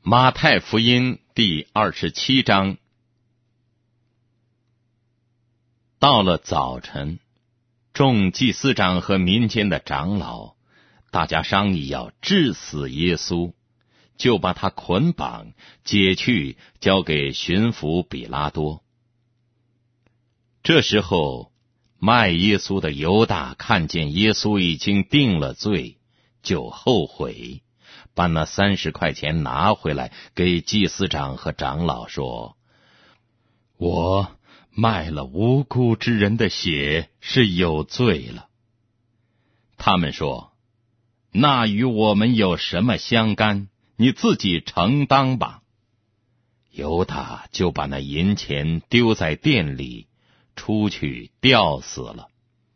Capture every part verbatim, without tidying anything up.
马太福音第二十七章。到了早晨，众祭司长和民间的长老，大家商议要治死耶稣，就把他捆绑，解去，交给巡抚比拉多。这时候，卖耶稣的犹大看见耶稣已经定了罪，就后悔，把那三十块钱拿回来，给祭司长和长老说：“我卖了无辜之人的血，是有罪了。”他们说：“那与我们有什么相干？你自己承当吧。”犹大就把那银钱丢在店里，出去吊死了。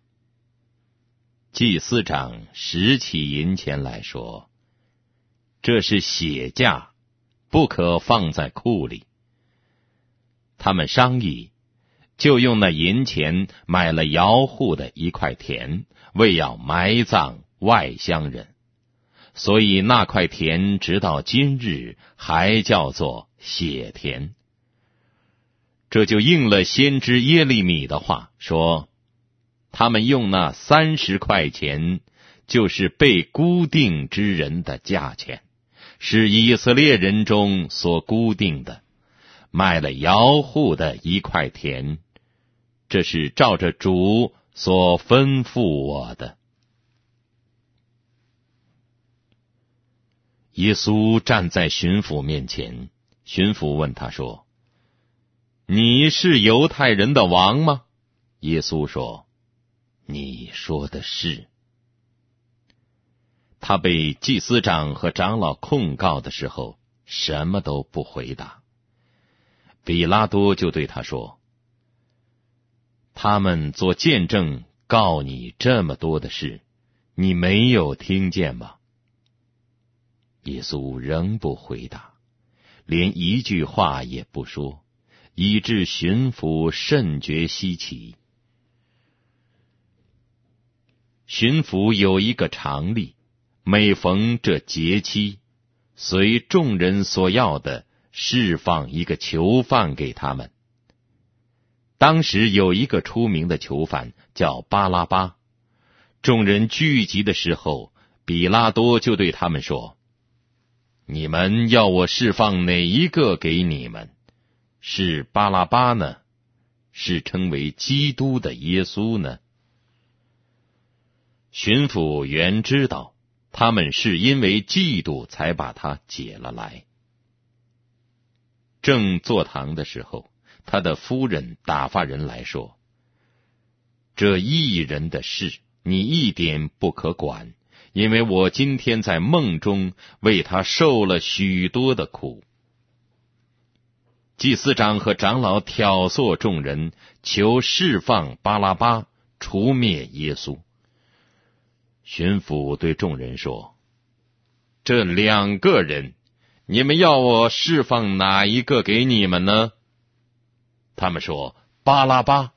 祭司长拾起银钱来说：“这是血价，不可放在库里。”他们商议，就用那银钱买了窑户的一块田，为要埋葬外乡人，所以那块田直到今日还叫做血田。这就应了先知耶利米的话，说他们用那三十块钱，就是被估定之人的价钱，是以色列人中所估定的，卖了窑户的一块田，这是照着主所吩咐我的。耶稣站在巡抚面前，巡抚问他说：“你是犹太人的王吗？”耶稣说：“你说的是。”他被祭司长和长老控告的时候，什么都不回答。比拉多就对他说：“他们做见证告你这么多的事，你没有听见吗？”耶稣仍不回答，连一句话也不说，以致巡抚甚觉稀奇。巡抚有一个常例，每逢这节期，随众人所要的，释放一个囚犯给他们。当时有一个出名的囚犯叫巴拉巴，众人聚集的时候，比拉多就对他们说：“你们要我释放哪一个给你们？是巴拉巴呢？是称为基督的耶稣呢？”巡抚原知道他们是因为嫉妒才把他解了来。正坐堂的时候，他的夫人打发人来说：“这异人的事，你一点不可管，因为我今天在梦中为他受了许多的苦。”祭司长和长老挑唆众人，求释放巴拉巴，除灭耶稣。巡抚对众人说：“这两个人，你们要我释放哪一个给你们呢？”他们说：“巴拉巴。”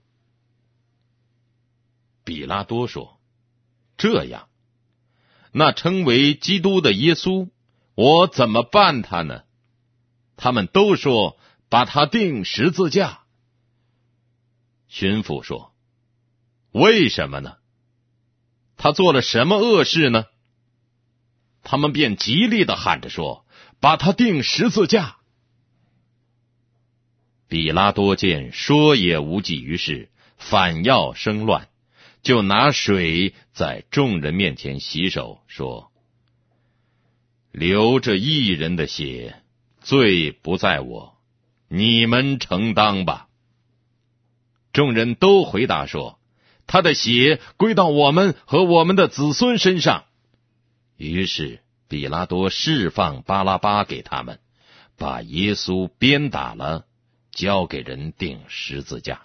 比拉多说：“这样，那称为基督的耶稣，我怎么办他呢？”他们都说：“把他钉十字架。”巡抚说：“为什么呢？他做了什么恶事呢？”他们便极力地喊着说：“把他钉十字架。”比拉多见说也无济于事，反要生乱，就拿水在众人面前洗手，说：“流着义人的血，罪不在我，你们承当吧。”众人都回答说：“他的血归到我们和我们的子孙身上。”于是比拉多释放巴拉巴给他们，把耶稣鞭打了，交给人钉十字架。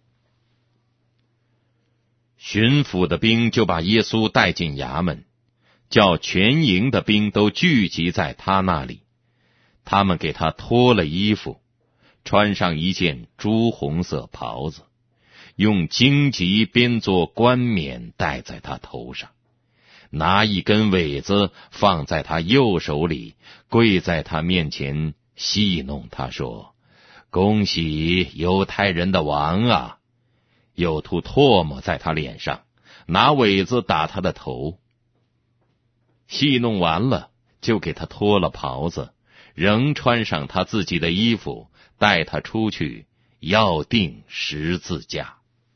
巡抚的兵就把耶稣带进衙门，叫全营的兵都聚集在他那里。他们给他脱了衣服，穿上一件朱红色袍子，用荆棘编作冠冕戴在他头上， 拿一根苇子放在他右手里，跪在他面前戏弄他说：恭喜犹太人的王啊！又吐唾沫在他脸上，拿苇子打他的头。戏弄完了，就给他脱了袍子，仍穿上他自己的衣服，带他出去，要钉十字架。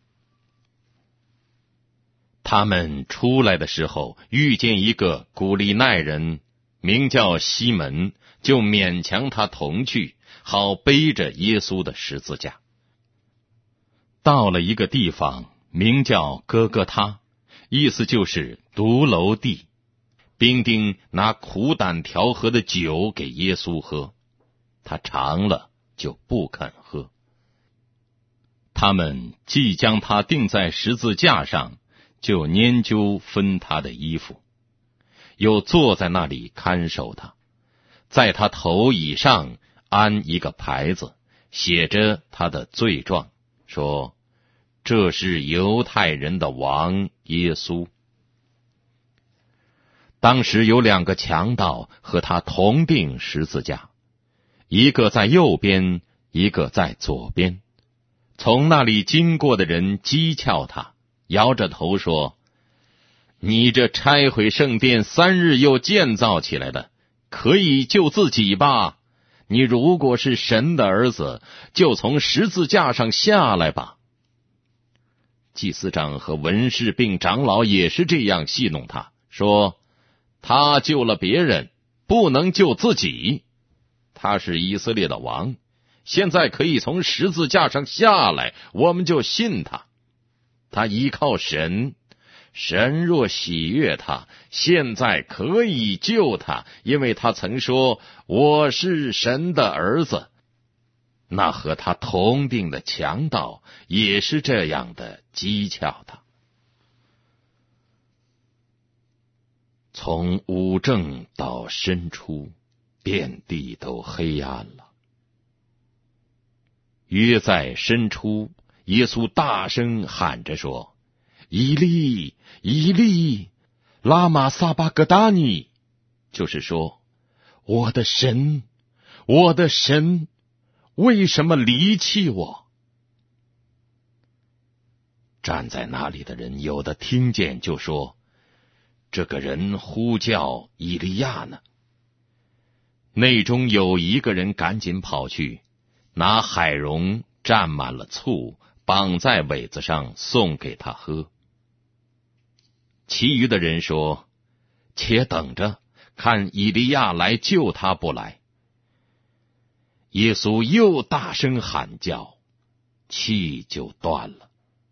他们出来的时候，遇见一个古利奈人，名叫西门，就勉强他同去，好背着耶稣的十字架。到了一个地方，名叫哥哥他，意思就是独楼地。兵丁拿苦胆调和的酒给耶稣喝，他尝了就不肯喝。他们既将他钉在十字架上，就研究分他的衣服，又坐在那里看守他，在他头以上安一个牌子，写着他的罪状，说这是犹太人的王耶稣。当时有两个强盗和他同钉十字架，一个在右边，一个在左边。从那里经过的人讥诮他，摇着头说：你这拆毁圣殿三日又建造起来的，可以救自己吧？你如果是神的儿子，就从十字架上下来吧。祭司长和文士并长老也是这样戏弄他，说他救了别人，不能救自己。他是以色列的王，现在可以从十字架上下来，我们就信他。他依靠神，神若喜悦他，现在可以救他，因为他曾说我是神的儿子。那和他同定的强盗也是这样的讥诮他。从午正到申初，遍地都黑暗了。约在申初，耶稣大声喊着说：以利，以利，拉玛撒巴格达尼，就是说，我的神，我的神，为什么离弃我？站在那里的人有的听见就说，这个人呼叫以利亚呢。内中有一个人赶紧跑去，拿海蓉蘸满了醋，绑在苇子上送给他喝。其余的人说，且等着，看以利亚来救他不来。耶稣又大声喊叫，气就断了。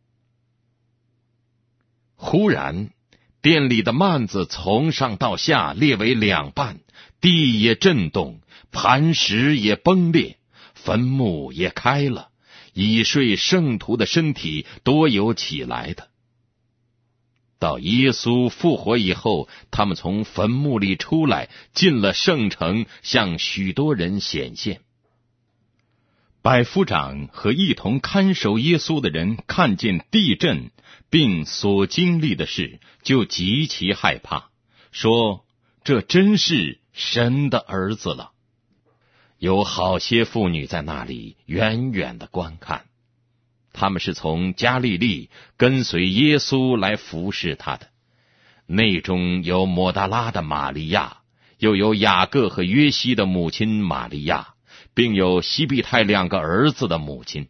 忽然殿里的幔子从上到下裂为两半，地也震动，磐石也崩裂，坟墓也开了，已睡圣徒的身体多有起来的。到耶稣复活以后，他们从坟墓里出来，进了圣城，向许多人显现。百夫长和一同看守耶稣的人看见地震并所经历的事，就极其害怕，说这真是神的儿子了。有好些妇女在那里远远的观看，他们是从加利利跟随耶稣来服侍他的。内中有抹大拉的玛利亚，又有雅各和约西的母亲玛利亚，并有西庇太两个儿子的母亲。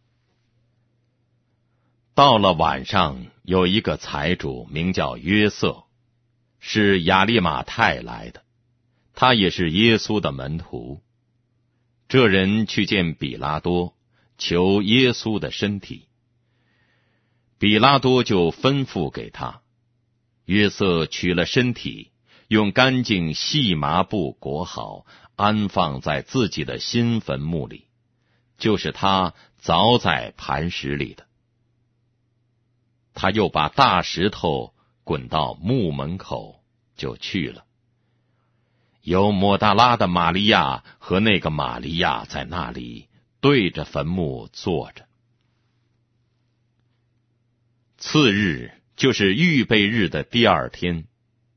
到了晚上，有一个财主名叫约瑟，是亚利马太来的，他也是耶稣的门徒。这人去见比拉多，求耶稣的身体。比拉多就吩咐给他，约瑟取了身体，用干净细麻布裹好，安放在自己的新坟墓里，就是他凿在磐石里的。他又把大石头滚到墓门口，就去了。有抹大拉的玛利亚和那个玛利亚在那里对着坟墓坐着。次日，就是预备日的第二天，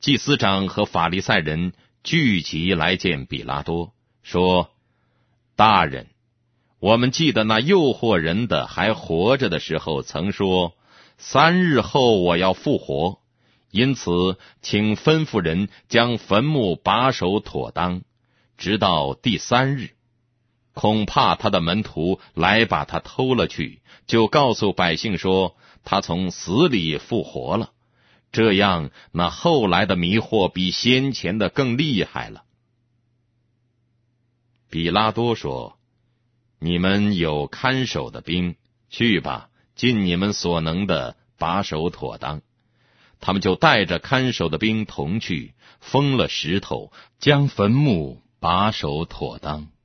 祭司长和法利赛人聚集来见比拉多，说：大人，我们记得那诱惑人的还活着的时候曾说，三日后我要复活，因此请吩咐人将坟墓把守妥当，直到第三日。恐怕他的门徒来把他偷了去，就告诉百姓说他从死里复活了，这样那后来的迷惑比先前的更厉害了。比拉多说：你们有看守的兵，去吧，尽你们所能的把守妥当。他们就带着看守的兵同去，封了石头，将坟墓把守妥当。